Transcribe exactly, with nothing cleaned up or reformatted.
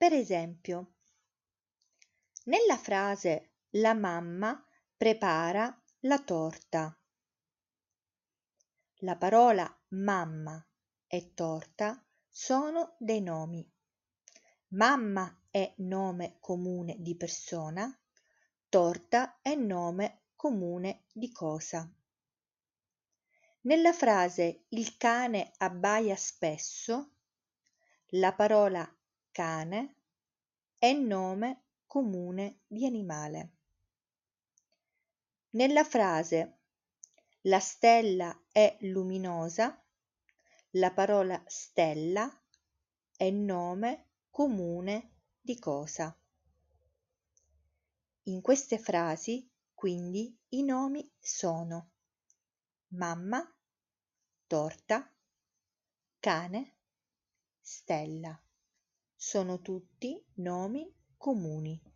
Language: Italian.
Per esempio, nella frase la mamma prepara la torta. La parola mamma e torta sono dei nomi. Mamma è nome comune di persona, torta è nome comune di cosa. Nella frase il cane abbaia spesso, la parola cane è nome comune di animale. Nella frase la stella è luminosa, la parola stella è nome comune di cosa. In queste frasi, quindi, i nomi sono mamma, torta, cane, stella. Sono tutti nomi comuni.